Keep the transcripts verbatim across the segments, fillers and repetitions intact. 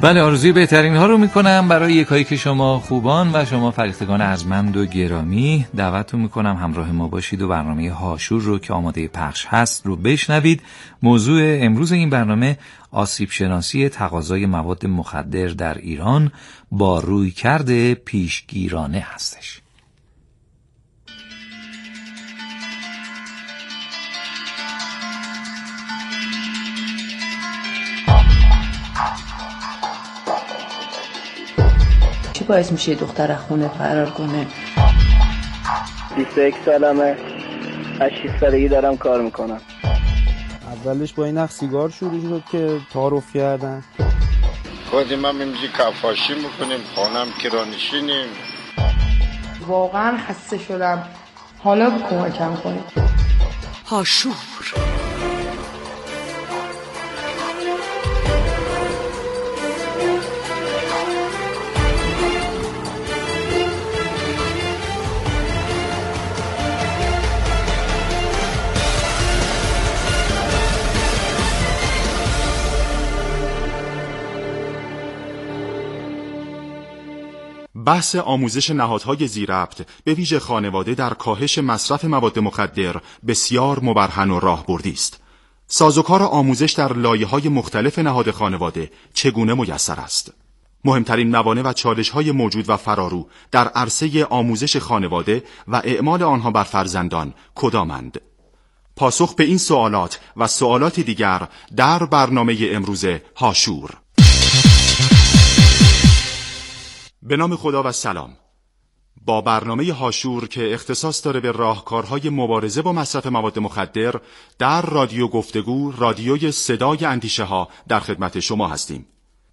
بله، آرزوی بهترین ها رو میکنم برای یکایی که شما خوبان و شما فرشتگان ارجمند و گرامی. دعوتتون میکنم همراه ما باشید و برنامه هاشور رو که آماده پخش هست رو بشنوید. موضوع امروز این برنامه آسیب شناسی تقاضای مواد مخدر در ایران با رویکرد پیشگیرانه هستش. چی باعث میشه دختر خونه فرار کنه؟ بیست و یک سالمه، از شش سالگی دارم کار میکنم. اولش با این نخ سیگار شروع شد که تعارف کردن. خودیم هم اینجی کفاشی میکنیم، خانم کرانشینیم. واقعا خسته شدم، حالا کمکم کنید. هاشور بحث آموزش نهادهای ذی‌ربط به ویژه خانواده در کاهش مصرف مواد مخدر بسیار مبرهن و راهبردی است. سازوکار آموزش در لایه‌های مختلف نهاد خانواده چگونه میسر است؟ مهمترین موانع و چالش‌های موجود و فرارو در عرصه آموزش خانواده و اعمال آنها بر فرزندان کدامند؟ پاسخ به این سوالات و سوالات دیگر در برنامه امروز هاشور. به نام خدا و سلام. با برنامه هاشور که اختصاص داره به راهکارهای مبارزه با مصرف مواد مخدر در رادیو گفتگو، رادیوی صدای اندیشه ها، در خدمت شما هستیم.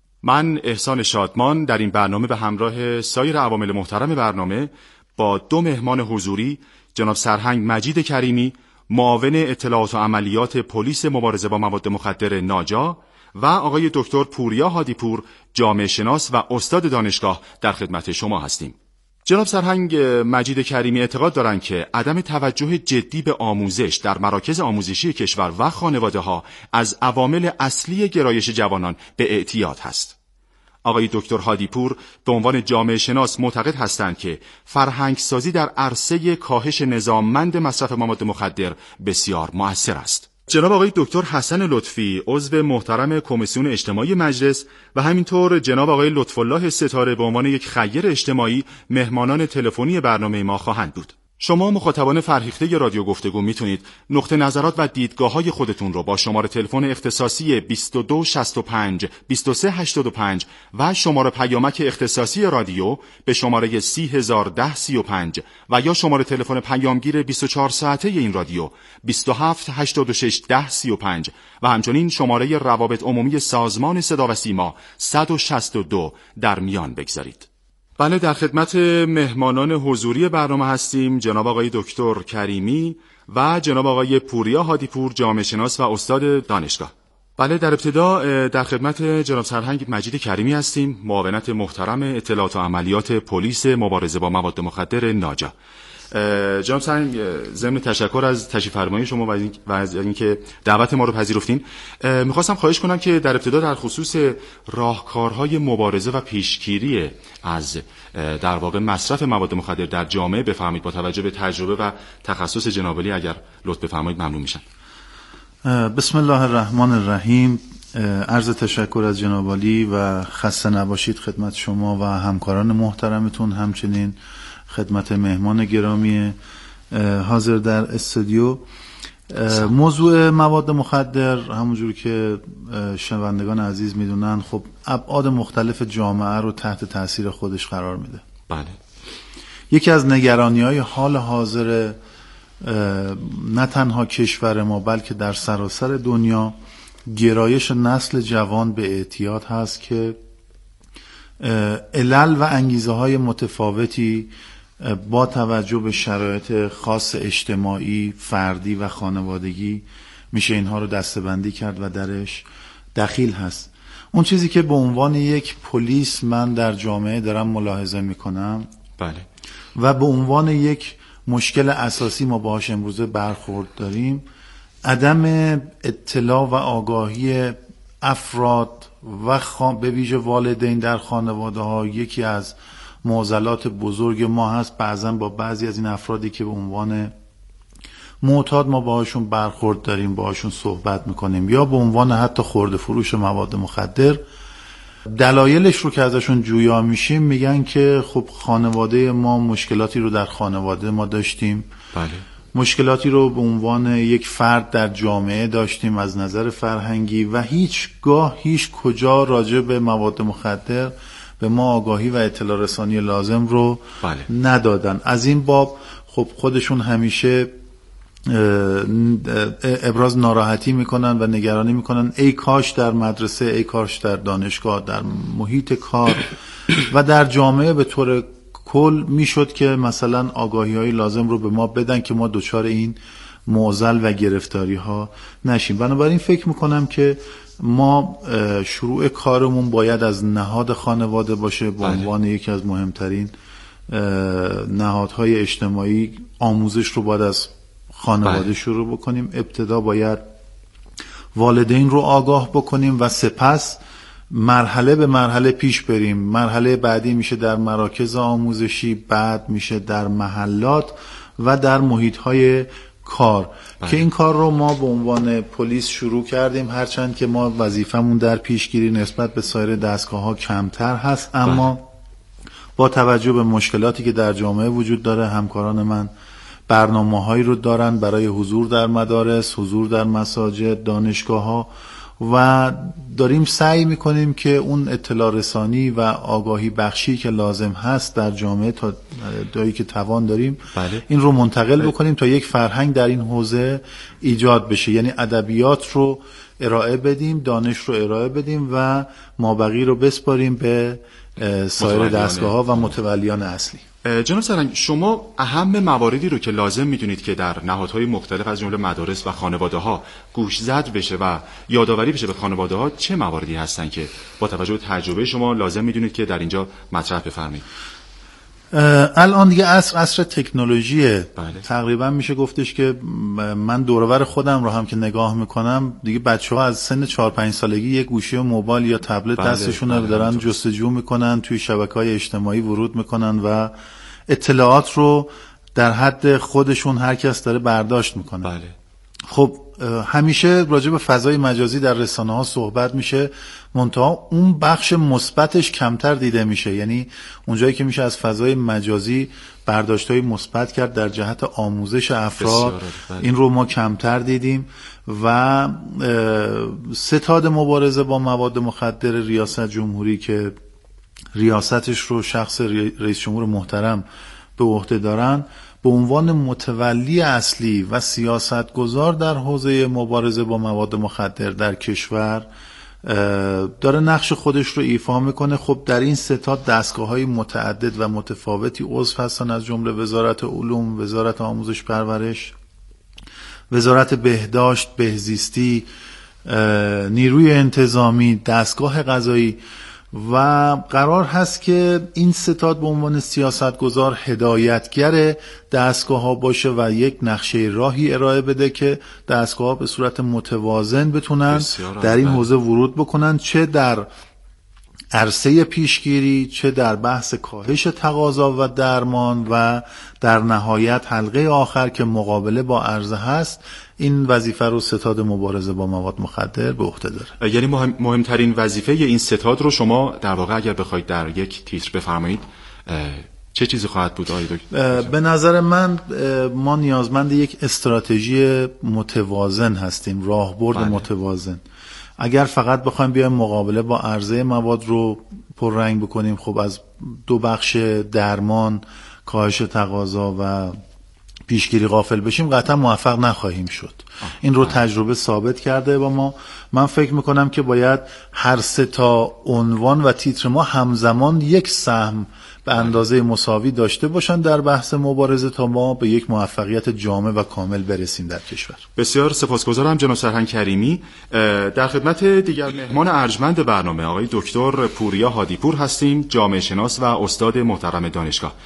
من احسان شادمان در این برنامه به همراه سایر عوامل محترم برنامه با دو مهمان حضوری، جناب سرهنگ مجید کریمی، معاون اطلاعات و عملیات پلیس مبارزه با مواد مخدر ناجا، و آقای دکتر پوریا هادیپور، جامعه شناس و استاد دانشگاه، در خدمت شما هستیم. جناب سرهنگ مجید کریمی اعتقاد دارند که عدم توجه جدی به آموزش در مراکز آموزشی کشور و خانواده ها از عوامل اصلی گرایش جوانان به اعتیاد هست. آقای دکتر هادیپور به عنوان جامعه شناس معتقد هستند که فرهنگ سازی در عرصه کاهش نظاممند مصرف مواد مخدر بسیار مؤثر است. جناب آقای دکتر حسن لطفی، عضو محترم کمیسیون اجتماعی مجلس، و همینطور جناب آقای لطف‌الله ستاره به عنوان یک خیر اجتماعی مهمانان تلفنی برنامه ما خواهند بود. شما مخاطبان فرهیخته رادیو گفتگو میتونید نقطه نظرات و دیدگاه‌های خودتون رو با شماره تلفن اختصاصی بیست و دو شصت و پنج بیست و سه هشتاد و پنج و شماره پیامک اختصاصی رادیو به شماره سی هزار و ده سی و پنج و یا شماره تلفن پیامگیر بیست و چهار ساعته این رادیو بیست و هفت هشتاد و شش ده سی و پنج و همچنین شماره روابط عمومی سازمان صدا و سیما صد و شصت و دو در میان بگذارید. بله، در خدمت مهمانان حضوری برنامه هستیم، جناب آقای دکتر کریمی و جناب آقای پوریا هادیپور، جامعه شناس و استاد دانشگاه. بله، در ابتدا در خدمت جناب سرهنگ مجید کریمی هستیم، معاونت محترم اطلاعات و عملیات پلیس مبارزه با مواد مخدر ناجا. جناب سرهنگ، ضمن تشکر از تشریف فرمایی شما و از اینکه دعوت ما رو پذیرفتین، میخواستم خواهش کنم که در ابتدا در خصوص راهکارهای مبارزه و پیشگیری از در واقع مصرف مواد مخدر در جامعه بفرمایید، با توجه به تجربه و تخصص جناب علی اگر لطف بفرمایید ممنون میشم. بسم الله الرحمن الرحیم. عرض تشکر از جناب علی و خسته نباشید خدمت شما و همکاران محترمتون، همچنین خدمت مهمان گرامی حاضر در استودیو. موضوع مواد مخدر همونجور که شنوندگان عزیز میدونن خب ابعاد مختلف جامعه رو تحت تاثیر خودش قرار میده. بله. یکی از نگرانی‌های حال حاضر نه تنها کشور ما بلکه در سراسر دنیا گرایش نسل جوان به اعتیاد هست که علل و انگیزه های متفاوتی با توجه به شرایط خاص اجتماعی، فردی و خانوادگی میشه اینها رو دسته‌بندی کرد و درش دخیل هست. اون چیزی که به عنوان یک پلیس من در جامعه دارم ملاحظه میکنم، بله، و به عنوان یک مشکل اساسی ما باهاش امروزه برخورد داریم، عدم اطلاع و آگاهی افراد و خان... به ویژه والدین در خانواده ها یکی از معضلات بزرگ ما هست. بعضا با بعضی از این افرادی که به عنوان معتاد ما باهاشون برخورد داریم، باهاشون صحبت میکنیم، یا به عنوان حتی خرده فروش مواد مخدر، دلایلش رو که ازشون جویا میشیم میگن که خب خانواده ما مشکلاتی رو در خانواده ما داشتیم، بله. مشکلاتی رو به عنوان یک فرد در جامعه داشتیم از نظر فرهنگی و هیچگاه هیچ کجا راجع به مواد مخدر به ما آگاهی و اطلاع رسانی لازم رو بله. ندادن. از این باب خب خودشون همیشه ابراز ناراحتی میکنن و نگرانی میکنن ای کاش در مدرسه، ای کاش در دانشگاه، در محیط کار و در جامعه به طور کل میشد که مثلا آگاهی های لازم رو به ما بدن که ما دچار این معضل و گرفتاری ها نشیم. بنابراین فکر میکنم که ما شروع کارمون باید از نهاد خانواده باشه به عنوان یکی از مهمترین نهادهای اجتماعی. آموزش رو باید از خانواده بله. شروع بکنیم. ابتدا باید والدین رو آگاه بکنیم و سپس مرحله به مرحله پیش بریم. مرحله بعدی میشه در مراکز آموزشی، بعد میشه در محلات و در محیط‌های کار بله. که این کار رو ما به عنوان پلیس شروع کردیم، هرچند که ما وظیفمون در پیشگیری نسبت به سایر دستگاه‌ها کمتر هست، اما بله. با توجه به مشکلاتی که در جامعه وجود داره، همکاران من برنامه‌هایی رو دارن برای حضور در مدارس، حضور در مساجد، دانشگاه‌ها و داریم سعی میکنیم که اون اطلاع رسانی و آگاهی بخشی که لازم هست در جامعه تا جایی که توان داریم بله. این رو منتقل بکنیم تا یک فرهنگ در این حوزه ایجاد بشه. یعنی ادبیات رو ارائه بدیم، دانش رو ارائه بدیم و مابقی رو بسپاریم به سایر دستگاه‌ها و متولیان اصلی. جناب سرهنگ، شما اهم مواردی رو که لازم میدونید که در نهادهای مختلف از جمله مدارس و خانواده‌ها گوش زد بشه و یادآوری بشه به خانواده‌ها، چه مواردی هستن که با توجه به تجربه شما لازم میدونید که در اینجا مطرح بفرمایید؟ الان دیگه عصر عصر تکنولوژیه. بله. تقریبا میشه گفتش که من دور و بر خودم رو هم که نگاه میکنم دیگه بچه‌ها از سن چهار پنج سالگی یک گوشی و موبایل یا تبلت بله. دستشون رو بله. دارن جستجو میکنن، توی شبکه‌های اجتماعی ورود میکنن و اطلاعات رو در حد خودشون هر کس داره برداشت میکنه. بله. خب همیشه راجع به فضای مجازی در رسانه ها صحبت میشه، منتها اون بخش مثبتش کمتر دیده میشه. یعنی اونجایی که میشه از فضای مجازی برداشت‌های مثبت کرد در جهت آموزش افراد، این رو ما کمتر دیدیم. و ستاد مبارزه با مواد مخدر ریاست جمهوری که ریاستش رو شخص رئیس جمهور محترم به عهده دارن، به عنوان متولی اصلی و سیاستگزار در حوزه مبارزه با مواد مخدر در کشور داره نقش خودش رو ایفا میکنه. خب در این ستاد دستگاه‌های متعدد و متفاوتی عضو هستن، از جمله وزارت علوم، وزارت آموزش پرورش، وزارت بهداشت، بهزیستی، نیروی انتظامی، دستگاه قضایی و قرار هست که این ستاد به عنوان سیاستگزار هدایتگر دستگاه ها باشه و یک نقشه راهی ارائه بده که دستگاه ها به صورت متوازن بتونن در این حوزه ورود بکنن، چه در عرصه پیشگیری، چه در بحث کاهش تقاضا و درمان و در نهایت حلقه آخر که مقابله با عرضه هست. این وظیفه رو ستاد مبارزه با مواد مخدر به عهده داره. یعنی مهم، مهمترین وظیفه این ستاد رو شما در واقع اگر بخواید در یک تیتر بفرمایید چه چیزی خواهد بود آقای دکتر؟ به نظر من ما نیازمند یک استراتژی متوازن هستیم، راهبرد بله. متوازن. اگر فقط بخوایم بیایم مقابله با عرضه مواد رو پررنگ بکنیم، خب از دو بخش درمان، کاهش تقاضا و پیشگیری غافل بشیم، قطعا موفق نخواهیم شد. این رو تجربه ثابت کرده با ما. من فکر میکنم که باید هر سه تا عنوان و تیتر ما همزمان یک سهم به اندازه مساوی داشته باشن در بحث مبارزه تا ما به یک موفقیت جامع و کامل برسیم در کشور. بسیار سپاسگزارم جناب سرهنگ کریمی. در خدمت دیگر مهمان ارجمند برنامه آقای دکتر پوریا هادیپور هستیم، جامعه شناس و استاد محترم دانشگاه.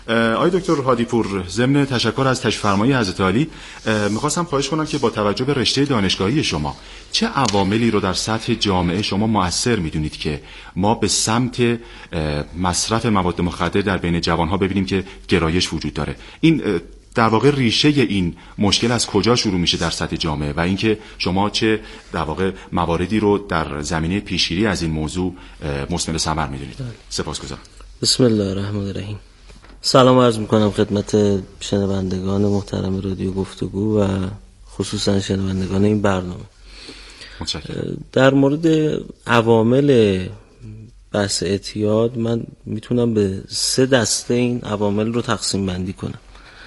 آقای دکتر هادیپور، ضمن تشکر از تشریف فرمایی حضرت عالی، میخواستم خواهش کنم که با توجه به رشته دانشگاهی شما چه عواملی رو در سطح جامعه شما مؤثر میدونید که ما به سمت مصرف مواد مخدر در بین جوانها ببینیم که گرایش وجود داره؟ این در واقع ریشه این مشکل از کجا شروع میشه در سطح جامعه و اینکه شما چه در واقع مواردی رو در زمینه پیشگیری از این موضوع مثمر ثمر میدونید؟ سپاسگزارم. بسم الله الرحمن الرحیم. سلام عرض میکنم خدمت شنوندگان محترم رادیو گفتگو و خصوصا شنوندگان این برنامه. متشکرم. در مورد عوامل بحث اعتیاد من میتونم به سه دسته این عوامل رو تقسیم بندی کنم.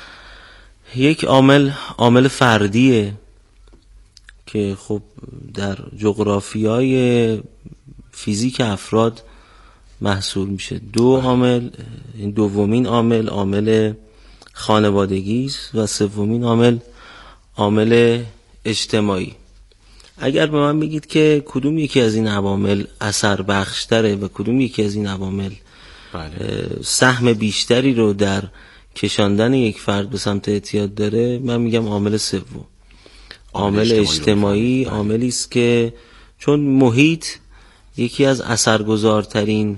یک عامل عامل فردیه که خب در جغرافیای فیزیک افراد محصول میشه. دو عامل، این دومین عامل عامل خانوادگی است و سومین عامل عامل اجتماعی. اگر به من بگید که کدوم یکی از این عوامل اثر بخشتره و کدوم یکی از این عوامل بله. سهم بیشتری رو در کشاندن یک فرد به سمت اعتیاد داره، من میگم عامل سوم، عامل اجتماعی. عاملی است که چون محیط یکی از اثرگذارترین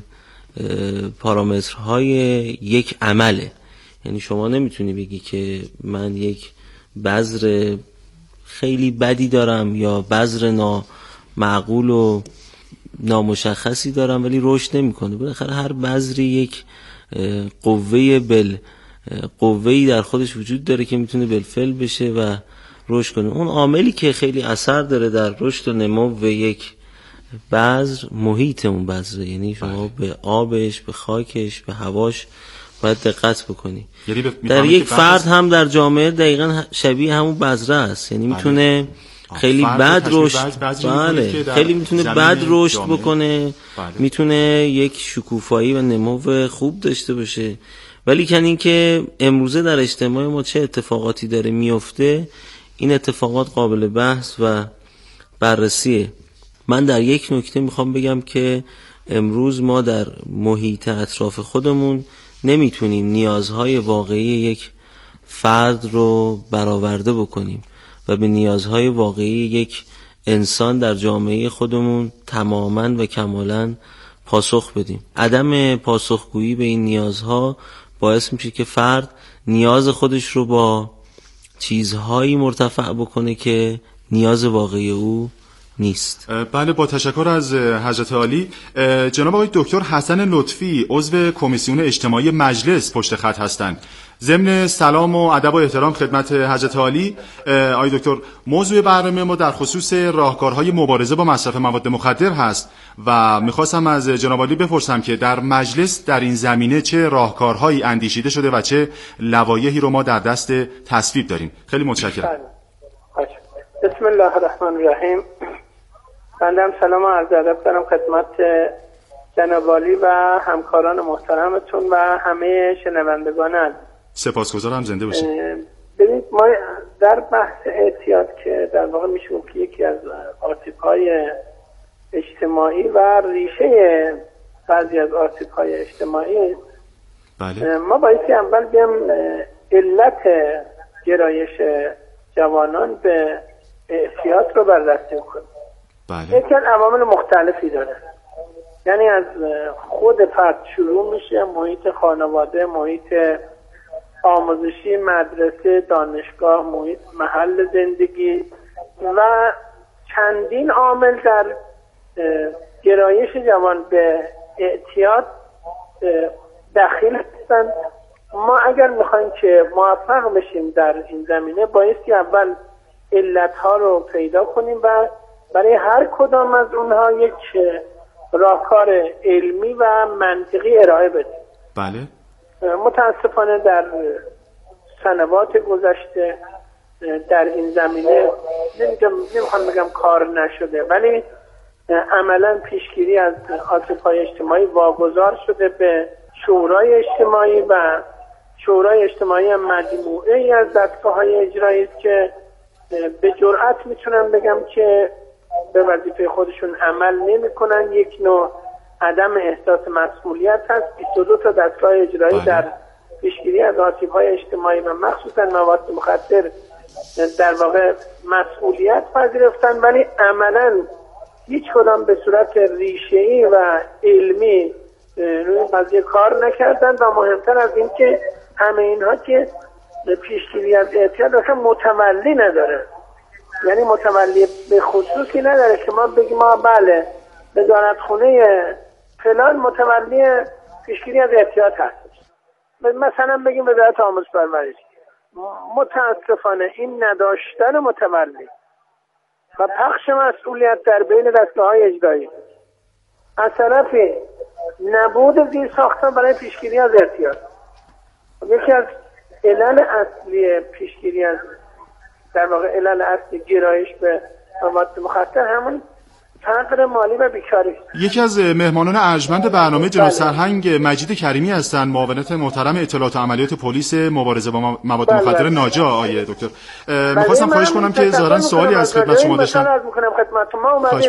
پارامترهای یک عمله، یعنی شما نمیتونی بگی که من یک بذر خیلی بدی دارم یا بذر نامعقول و نامشخصی دارم ولی رشد نمیکنه. بالاخره هر بذری یک قوه بل قوه‌ای در خودش وجود داره که میتونه بالفعل بشه و رشد کنه. اون عاملی که خیلی اثر داره در رشد و نمو و یک بذر محیط اون بذره، یعنی شما به آبش، به خاکش، به هواش باید دقت بکنی. در یک فرد هم در جامعه دقیقاً شبیه همون بذره است، یعنی میتونه خیلی بد رشد بله خیلی میتونه بد رشد بکنه، میتونه یک شکوفایی و نمو خوب داشته باشه. ولی کن این که امروزه در اجتماع ما چه اتفاقاتی داره میفته، این اتفاقات قابل بحث و بررسیه. من در یک نکته میخوام بگم که امروز ما در محیط اطراف خودمون نمیتونیم نیازهای واقعی یک فرد رو برآورده بکنیم و به نیازهای واقعی یک انسان در جامعه خودمون تماماً و کمالاً پاسخ بدیم. عدم پاسخگویی به این نیازها باعث میشه که فرد نیاز خودش رو با چیزهایی مرتفع بکنه که نیاز واقعی او نیست. بله، با تشکر از حضرت عالی. جناب آقای دکتر حسن لطفی عضو کمیسیون اجتماعی مجلس پشت خط هستند. ضمن سلام و ادب و احترام خدمت حضرت عالی، آقای دکتر، موضوع برنامه ما در خصوص راهکارهای مبارزه با مصرف مواد مخدر هست و میخواستم از جناب عالی بپرسم که در مجلس در این زمینه چه راهکارهایی اندیشیده شده و چه لوایحی رو ما در دست تصویب داریم. خیلی متشکرم. بسم الله الرحمن الرحیم. بنده سلام و عرض ادب دارم خدمت جناب عالی و همکاران محترمتون و همه شنوندگان عزیز. سپاسگزارم، زنده باشید. ببینید، ما در بحث اعتیاد که در واقع میشه که یکی از آسیب‌های اجتماعی و ریشه بعضی از آسیب‌های اجتماعی، بله. ما بایستی اول بیم علت گرایش جوانان به اعتیاد رو بررسی کنیم. بله. یکی از عوامل مختلفی داره، یعنی از خود فرد شروع میشه، محیط خانواده، محیط آموزشی، مدرسه، دانشگاه، محیط محل زندگی و چندین عامل در گرایش جوان به اعتیاد دخیل هستند. ما اگر میخوایم که موفق بشیم در این زمینه بایستی اول علتها رو پیدا کنیم و برای هر کدام از اونها یک راهکار علمی و منطقی ارائه بدیم. بله. متاسفانه در سنوات گذشته در این زمینه نمیخوام بگم کار نشده، ولی عملا پیشگیری از آسیب‌های اجتماعی واگذار شده به شورای اجتماعی و شورای اجتماعی هم مجموعه ای از دستگاه‌های اجرایی است که به جرئت میتونم بگم که به وظیفه خودشون عمل نمی‌کنن. یک نوع عدم احساس مسئولیت هست. بیست و دو تا دستگاه اجرایی در پیشگیری از آسیب‌های اجتماعی و مخصوصا مواد مخدر در واقع مسئولیت پذیرفتن، ولی عملاً هیچ کدام به صورت ریشه‌ای و علمی روی قضیه کار نکردن و مهمتر از این که همه اینها که پیشگیری از اعتیاد اصلا متولی نداره، یعنی متولی به خصوصی نداره که ما بگیم ما بله وزارتخونه فلان متولی پیشگیری از اعتیاد هستش، مثلا بگیم وزارت آموزش پرورش. متاسفانه این نداشتن متولی و پخش مسئولیت در بین دستگاه‌های اجرایی از طرف نبود زیرساخت‌ها برای پیشگیری از اعتیاد، یکی از علل اصلی پیشگیری از در واقع علل اصلی گرایش به مواد مخدر همون فقر مالی و بیکاری. یکی از مهمانان ارجمند برنامه جناب سرهنگ مجید کریمی هستند، معاونت محترم اطلاعات و عملیات پلیس مبارزه با مواد مخدر ناجا. آیه دکتر می‌خواستم خواهش کنم که ظاهرا سوالی از خدمت شما داشتم. مثلا عرض می‌کنم خدمت ما اومدیم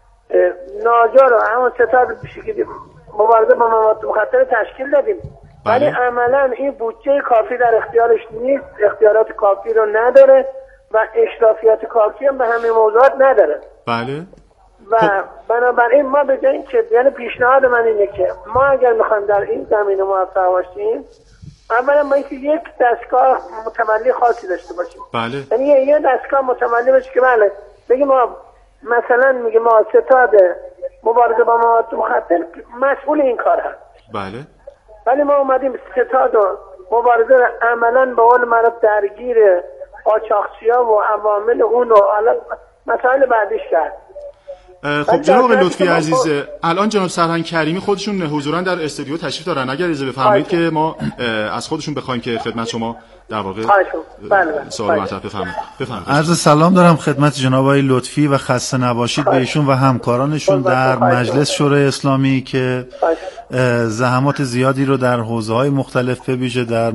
ناجا رو همون ستاد پیشگیری مبارزه با مواد مخدر تشکیل دادیم، ولی عملاً این بودجه کافی در اختیارش نیست، اختیارات کافی رو نداره و اشرافیت کافی هم به همین موضوعات نداره. بله. و بنابراین ما به جای اینکه یعنی پیشنهاد من اینه که ما اگر میخوایم در این زمینه موفق باشیم، اولا ما اینکه یک دستگاه متولی خاصی داشته باشیم. بله. یعنی یه دستگاه متولی باشه که بله بگیم ما مثلا میگه ما ستاد مبارزه با مواد مخدر مسئول این کار هست. بله. ولی ما اومدیم ستاد مبارزه عملا به قول معروف درگیر قاچاقچی‌ها و عوامل اون و مسائل بعدیش کرد. خب جناب لطفی عزیز، الان جناب سرهنگ کریمی خودشون حضورا در استودیو تشریف دارن، اگر اجازه بفرمایید که ما از خودشون بخوایم که خدمت شما در واقع سوال مطرح بفرمایید. بفرمایید. عرض سلام دارم خدمت جناب آقای لطفی و خسته نباشید به ایشون و همکارانشون در مجلس شورای اسلامی که زحمات زیادی رو در حوزه‌های مختلف به ویژه در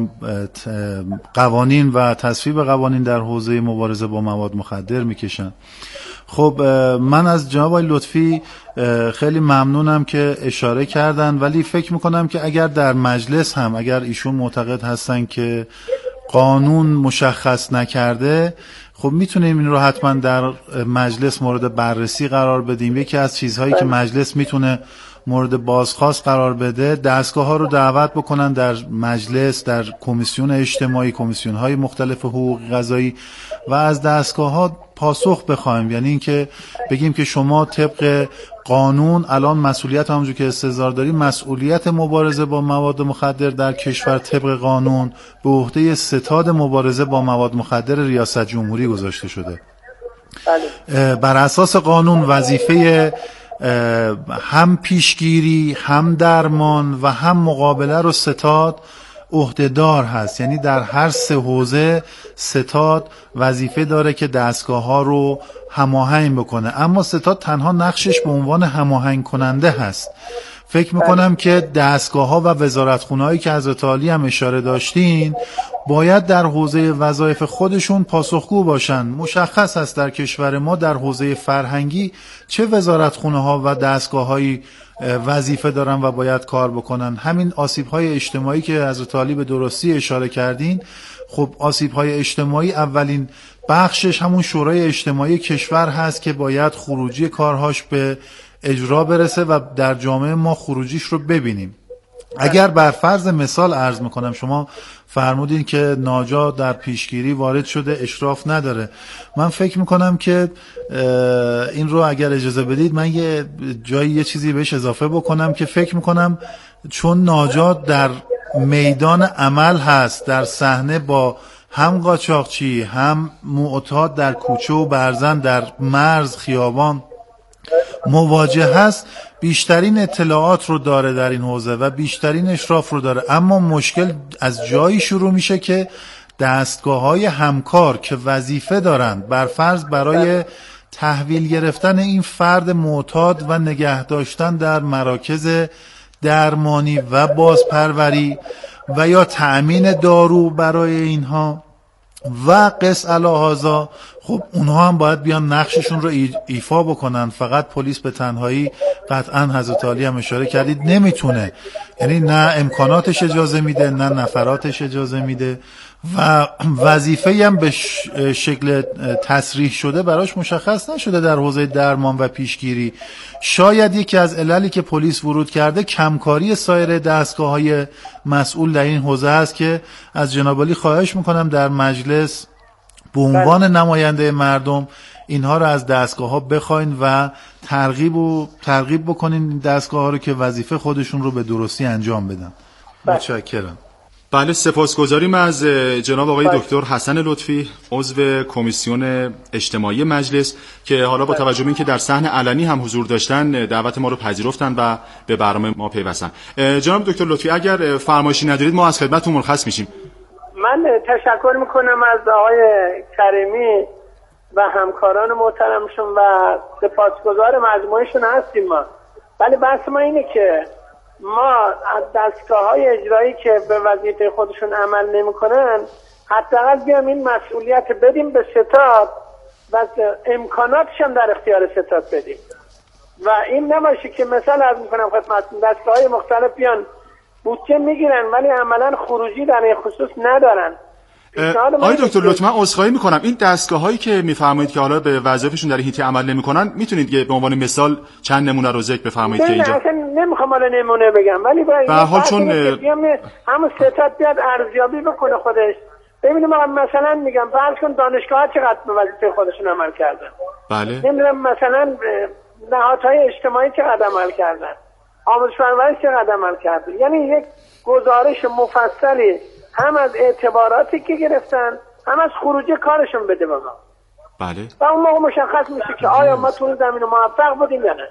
قوانین و تصویب قوانین در حوزه مبارزه با مواد مخدر میکشن. خب من از جناب آقای لطفی خیلی ممنونم که اشاره کردن، ولی فکر میکنم که اگر در مجلس هم اگر ایشون معتقد هستن که قانون مشخص نکرده، خب میتونیم این رو حتما در مجلس مورد بررسی قرار بدیم. یکی از چیزهایی که مجلس میتونه مورد بازخواست قرار بده، دستگاه ها رو دعوت بکنن در مجلس، در کمیسیون اجتماعی، کمیسیون های مختلف حقوق قضایی و از دستگاه ها پاسخ بخوایم. یعنی اینکه بگیم که شما طبق قانون الان مسئولیت همونجور که استحضار داریم، مسئولیت مبارزه با مواد مخدر در کشور طبق قانون به عهده ستاد مبارزه با مواد مخدر ریاست جمهوری گذاشته شده. بر اساس قانون وظیفه هم پیشگیری، هم درمان و هم مقابله رو ستاد عهدهدار هست. یعنی در هر سه حوزه ستاد وظیفه داره که دستگاه ها رو هماهنگ بکنه، اما ستاد تنها نقشش به عنوان هماهنگ کننده هست. فکر میکنم که دستگاه ها و وزارتخونه هایی که حضرت عالی هم اشاره داشتین باید در حوزه وظایف خودشون پاسخگو باشن. مشخص است در کشور ما در حوزه فرهنگی چه وزارتخونه ها و دستگاه هایی وظیفه دارن و باید کار بکنن. همین آسیب های اجتماعی که حضرت عالی به درستی اشاره کردین، خب آسیب های اجتماعی اولین بخشش همون شورای اجتماعی کشور هست که باید خروجی کارهاش به اجرا برسه و در جامعه ما خروجیش رو ببینیم. اگر بر فرض مثال عرض میکنم، شما فرمودین که ناجا در پیشگیری وارد شده، اشراف نداره. من فکر میکنم که این رو اگر اجازه بدید من یه جایی یه چیزی بهش اضافه بکنم که فکر میکنم چون ناجا در میدان عمل هست، در صحنه با هم قاچاقچی هم معتاد در کوچه و برزن در مرز خیابان مواجه هست، بیشترین اطلاعات رو داره در این حوزه و بیشترین اشراف رو داره. اما مشکل از جایی شروع میشه که دستگاه‌های همکار که وظیفه دارند بر فرض برای تحویل گرفتن این فرد معتاد و نگه داشتن در مراکز درمانی و بازپروری و یا تأمین دارو برای اینها و قص علی هذا خب اونها هم باید بیان نقششون رو ایفا بکنن. فقط پلیس به تنهایی قطعا حضرت علی هم اشاره کردید نمیتونه، یعنی نه امکاناتش اجازه میده نه نفراتش اجازه میده و وظیفه‌ای هم به شکل تصریح شده براش مشخص نشده در حوزه درمان و پیشگیری. شاید یکی از عللی که پلیس ورود کرده کمکاری سایر دستگاه‌های مسئول در این حوزه است که از جناب عالی خواهش میکنم در مجلس به عنوان نماینده مردم اینها رو از دستگاه‌ها بخواین و ترغیب و ترغیب بکنین این دستگاه‌ها رو که وظیفه خودشون رو به درستی انجام بدن. متشکرم. بله سپاسگزاریم از جناب آقای دکتر حسن لطفی عضو کمیسیون اجتماعی مجلس که حالا با توجه به اینکه در صحن علنی هم حضور داشتن دعوت ما رو پذیرفتن و به برنامه ما پیوستن. جناب دکتر لطفی اگر فرمایشی ندارید ما از خدمتتون مرخص میشیم. من تشکر میکنم از آقای کریمی و همکاران محترمشون و سپاسگزار مجموعهشون هستیم ما. ولی بحث ما اینه که ما از دستگاه‌های اجرایی که به وظیفه خودشون عمل نمی‌کنن حداقل بیام این مسئولیت بدیم به ستاد و امکاناتش هم در اختیار ستاد بدیم و این نباشه که مثلا عرض می‌کنم خدمتتون دستگاه‌های مختلف بیان بودجه میگیرن ولی عملاً خروجی در این خصوص ندارن. آقای دکتر لطفا عذرخواهی میکنم این دستگاه‌هایی که میفرمایید که حالا به وظایفشون در هیتی عمل نمیکنن میتونید که به عنوان مثال چند نمونه رو ذکر بفرمایید که اینجا؟ اصلا نمیخوام حالا نمونه بگم ولی به حال چون همون ستاد بیاد ارزیابی بکنه خودش ببینیم مثلا میگم فرض کن دانشگاه‌ها چقدر به وظیفه خودشون عمل کردن. بله. نمیدونم مثلا نهادهای اجتماعی چقدر عمل کردن. آموزش و پرورش چقدر عمل کردن. یعنی یک گزارش مفصلی هم از اعتباراتی که گرفتن هم از خروج کارشون بده به ما. بله. و اون موقع مشخص میشه که آیا ما تو زمین موفق بودیم یا نه.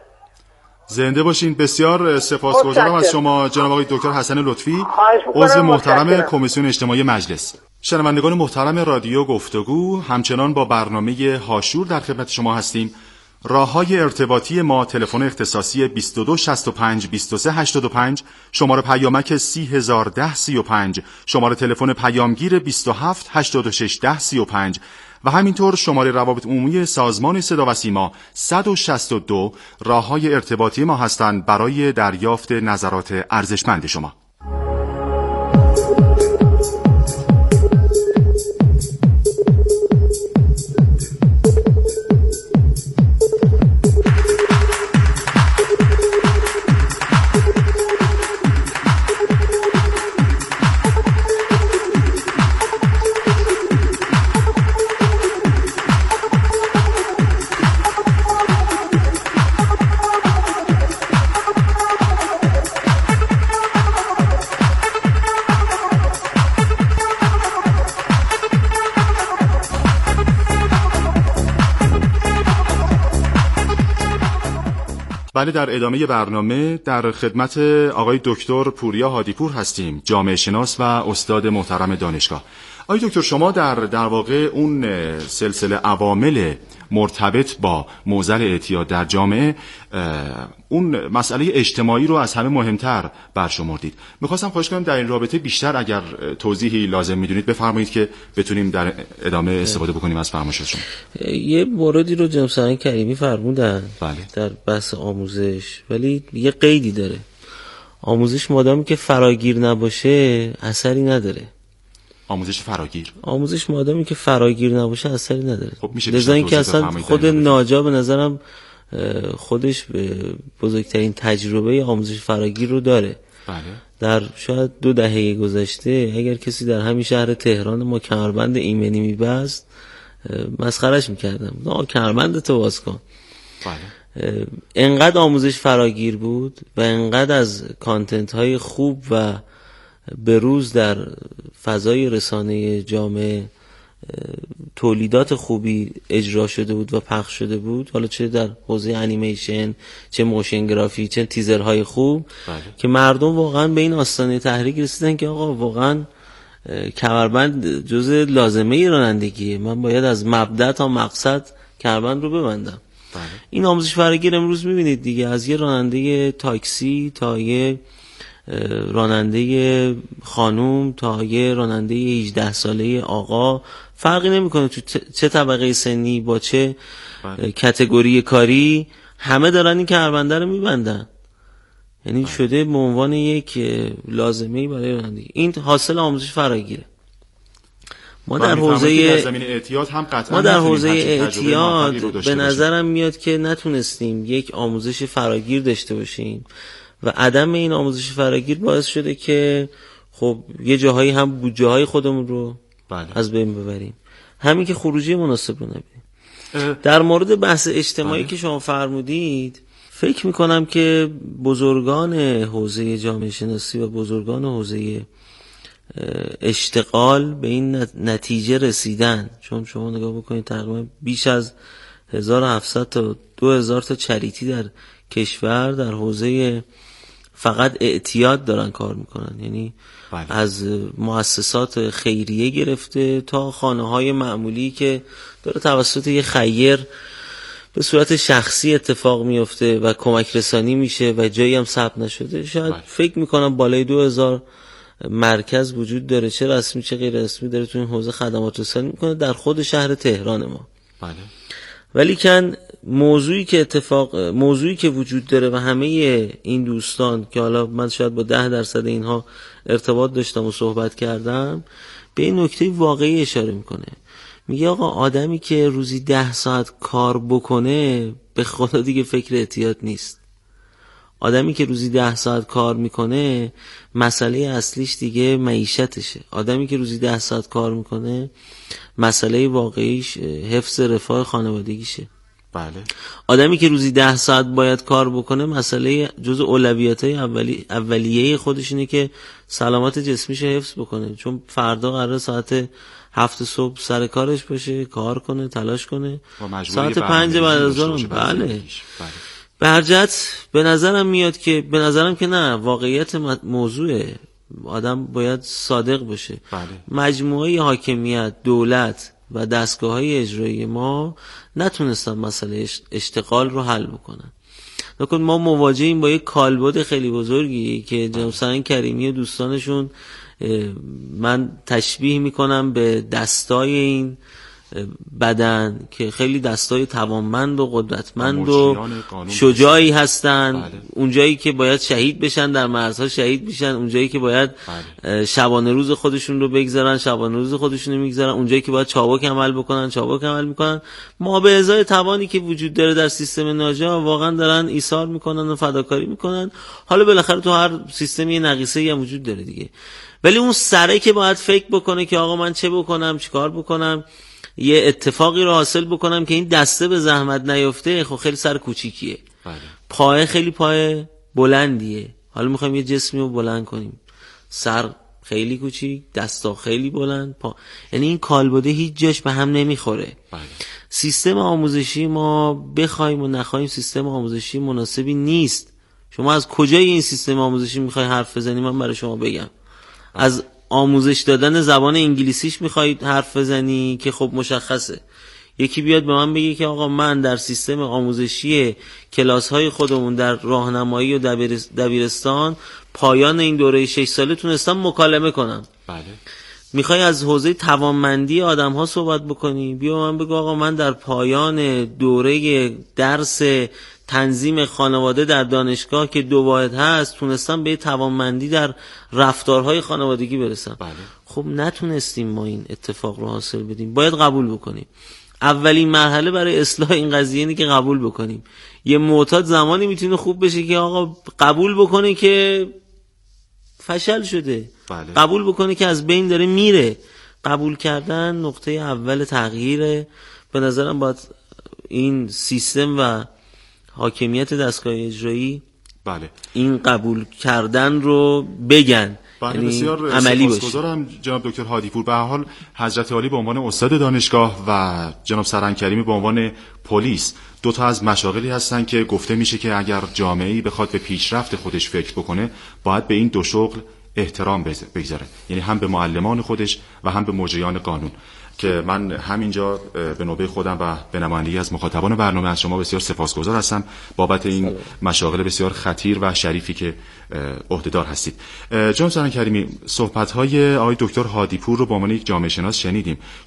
زنده باشین. بسیار سپاسگزارم از شما جناب آقای دکتر حسن لطفی عضو محترم کمیسیون اجتماعی مجلس. شنوندگان محترم رادیو گفتگو همچنان با برنامه هاشور در خدمت شما هستیم. راه‌های ارتباطی ما تلفن اختصاصی بیست و دو شصت و پنج بیست و سه هشتاد و پنج، شماره پیامک سی هزار و ده سی و پنج، شماره تلفن پیامگیر بیست و هفت هشتاد و شش ده سی و پنج و همینطور شماره روابط عمومی سازمان صدا و سیما صد و شصت و دو راه‌های ارتباطی ما هستند برای دریافت نظرات ارزشمند شما. بله در ادامه برنامه در خدمت آقای دکتر پوریا هادیپور هستیم، جامعه شناس و استاد محترم دانشگاه. آقای دکتر شما در در واقع اون سلسله عوامل مرتبط با معضل اعتیاد در جامعه اون مسئله اجتماعی رو از همه مهمتر برشمردید. میخواستم خواهش کنم در این رابطه بیشتر اگر توضیحی لازم میدونید بفرمایید که بتونیم در ادامه استفاده بکنیم از فرمایشاتشون. یه موردی رو جناب سعید کریمی فرمودن بله. در بحث آموزش، ولی یه قیدی داره. آموزش مادامی که فراگیر نباشه اثری نداره. آموزش فراگیر آموزش مادامی که فراگیر نباشه اثری نداره. خب میشه لذا اینکه اصلا خود ناجا به نظرم خودش بزرگترین تجربه آموزش فراگیر رو داره. بله. در شاید دو دهه گذشته اگر کسی در همین شهر تهران ما کمربند ایمنی میبست مسخرش میکردم، نه کمربند تو باز کن. بله. انقدر آموزش فراگیر بود و انقدر از کانتنت های خوب و بروز در فضای رسانه جامعه تولیدات خوبی اجرا شده بود و پخش شده بود، حالا چه در حوزه انیمیشن، چه موشن گرافی، چه تیزرهای خوب. بله. که مردم واقعا به این آستانه تحریک رسیدن که آقا واقعا کمربند جزء لازمه رانندگیه، من باید از مبدا تا مقصد کمربند رو ببندم. بله. این آموزش فراگیر امروز میبینید دیگه، از یه راننده تاکسی تا یه راننده خانوم تا یه راننده هجده ساله آقا، فرقی نمیکنه تو چه طبقه سنی با چه کاتگوری کاری، همه دارن این کمربنده رو میبندن. یعنی شده به عنوان یک لازمه‌ای برای رانندگی. این حاصل آموزش فراگیره. ما در حوزه ما در حوزه اعتیاد به نظرم میاد که نتونستیم یک آموزش فراگیر داشته باشیم و عدم این آموزش فراگیر باعث شده که خب یه جاهایی هم بودجه های خودمون رو بله. از بین ببریم، همین که خروجی مناسب رو نبینیم. در مورد بحث اجتماعی بله. که شما فرمودید، فکر میکنم که بزرگان حوزه جامعه شناسی و بزرگان حوزه اشتغال به این نتیجه رسیدن، چون شما نگاه بکنید تقریبا بیش از هزار و هفتصد تا دو هزار تا چریتی در کشور در حوزه فقط اعتیاد دارن کار میکنن. یعنی بله. از مؤسسات خیریه گرفته تا خانه‌های معمولی که داره توسط یه خیر به صورت شخصی اتفاق میفته و کمک رسانی میشه و جایی هم ثبت نشده. شاید بله. فکر میکنم بالای دو هزار مرکز وجود داره، چه رسمی چه غیر رسمی، داره تو این حوزه خدمات رسانی میکنه در خود شهر تهران ما. بله. ولی کن موضوعی که اتفاق موضوعی که وجود داره و همه این دوستان که حالا من شاید با ده درصد اینها ارتباط داشتم و صحبت کردم، به این نکته واقعی اشاره میکنه. میگه آقا آدمی که روزی ده ساعت کار بکنه به خدا دیگه فکر اعتیاد نیست. آدمی که روزی ده ساعت کار میکنه مسئله اصلیش دیگه معیشتشه. آدمی که روزی ده ساعت کار میکنه مسئله واقعیش حفظ رفاه خانوادگیشه. بله. آدمی که روزی ده ساعت باید کار بکنه مسئله جزء اولویت‌های اولی اولیه خودش اینه که سلامت جسمیش حفظ بکنه، چون فردا قراره ساعت هفت صبح سر کارش باشه، کار کنه، تلاش کنه، ساعت پنج بعد از ظهر. بله. به هر جهت به نظرم میاد که به نظرم که نه، واقعیت موضوع آدم باید صادق باشه. بله. مجموعه حاکمیت، دولت و دستگاه‌های اجرایی ما نتونستن مسئله اشتغال رو حل بکنن. نکن ما مواجهیم با یک کالبد خیلی بزرگی که جناب سرین کریمی و دوستانشون، من تشبیه میکنم به دستای این بدن که خیلی دستای توانمند و قدرتمند و شجاعی هستن. بله. اونجایی که باید شهید بشن در مرزها شهید بشن، اونجایی که باید بله. شبانه روز خودشون رو بگذارن شبانه روز خودشون رو میگذارن، اونجایی که باید چابک عمل بکنن چابک عمل میکنن. ما به ازای توانی که وجود داره در سیستم ناجا واقعا دارن ایثار میکنن و فداکاری میکنن. حالا بالاخره تو هر سیستمی نقیصه‌ای هم وجود داره دیگه، ولی اون سره که باید فکر بکنه که آقا من چه بکنم، چیکار بکنم، یه اتفاقی رو حاصل بکنم که این دسته به زحمت نیفته، خب خیلی سر کوچیکیه. بله. پای خیلی پای بلندیه. حالا میخوایم یه جسمی رو بلند کنیم، سر خیلی کوچیک، دستا خیلی بلند، پا... یعنی این کالبده هیچ جاش به هم نمیخوره. بله. سیستم آموزشی ما بخوایم و نخوایم سیستم آموزشی مناسبی نیست. شما از کجای این سیستم آموزشی میخوای حرف بزنی؟ من برای شما بگم. از آموزش دادن زبان انگلیسیش میخواید حرف بزنی که خب مشخصه. یکی بیاد به من بگه که آقا من در سیستم آموزشی کلاس‌های خودمون در راهنمایی و دبیرستان پایان این دوره شش ساله تونستم مکالمه کنم. بله. میخوای از حوزه توانمندی آدم‌ها صحبت بکنی، بیا من بگو آقا من در پایان دوره درس تنظیم خانواده در دانشگاه که دو واحد هست تونستم به توانمندی در رفتارهای خانوادگی برسم. بله. خب نتونستیم ما این اتفاق رو حاصل بدیم، باید قبول بکنیم. اولین مرحله برای اصلاح این قضیه اینه که قبول بکنیم. یه معتاد زمانی میتونه خوب بشه که آقا قبول بکنه که فشل شده. بله. قبول بکنه که از بین داره میره. قبول کردن نقطه اول تغییره. به نظرم باید این سیستم و حاکمیت دستگاه اجرایی بله. این قبول کردن رو بگن. بله. یعنی بسیار عملی باشه. سپاسگزارم جناب دکتر هادی پور. به هر حال حضرت عالی به عنوان استاد دانشگاه و جناب سرهنگ کریمی به عنوان پلیس دو تا از مشاغلی هستن که گفته میشه که اگر جامعه‌ای بخواد به پیشرفت خودش فکر بکنه باید به این دو شغل احترام بگذاره، یعنی هم به معلمان خودش و هم به مجریان قانون. که من همینجا به نوبه خودم و به نمایندگی از مخاطبان برنامه از شما بسیار سپاسگزار هستم بابت این مشاغل بسیار خطیر و شریفی که عهدهدار هستید. جناب سران کریمی، صحبت‌های آقای دکتر هادیپور رو با عنوان یک جامعه شناس شنیدیم.